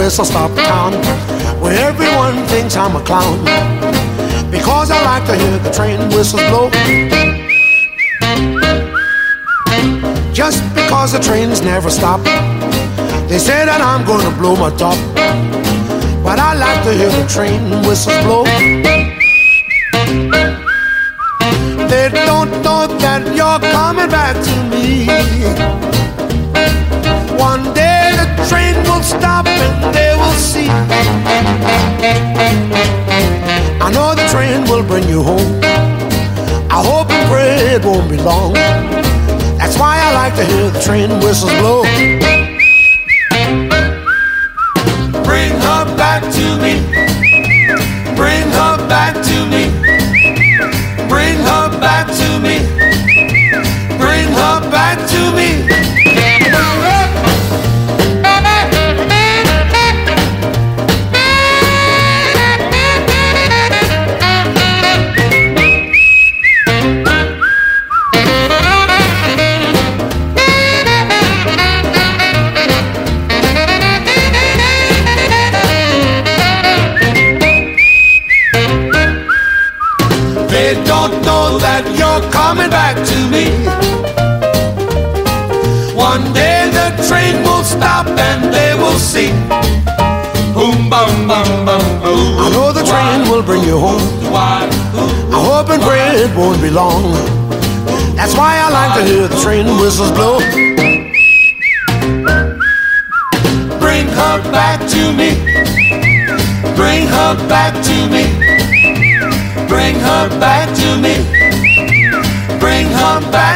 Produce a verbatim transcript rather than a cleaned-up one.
whistle stop town where everyone thinks I'm a clown because I like to hear the train whistles blow. Just because the trains never stop, they say that I'm gonna blow my top, but I like to hear the train whistles blow. They don't know that you're coming back to me. One day the train will stop and they will see. I know the train will bring you home. I hope and pray it won't be long. That's why I like to hear the train whistles blow. Bring her back to me. Bring her back to me. Bring her back to me. Bring her back to me. They don't know that you're coming back to me. One day the train will stop and they will see. Boom, bum, bum, bum, boom. I know the train will bring you home. I hope and pray it won't be long. That's why I like to hear the train whistles blow. Bring her back to me. Bring her back to me. Bring her back to me. Bring her back.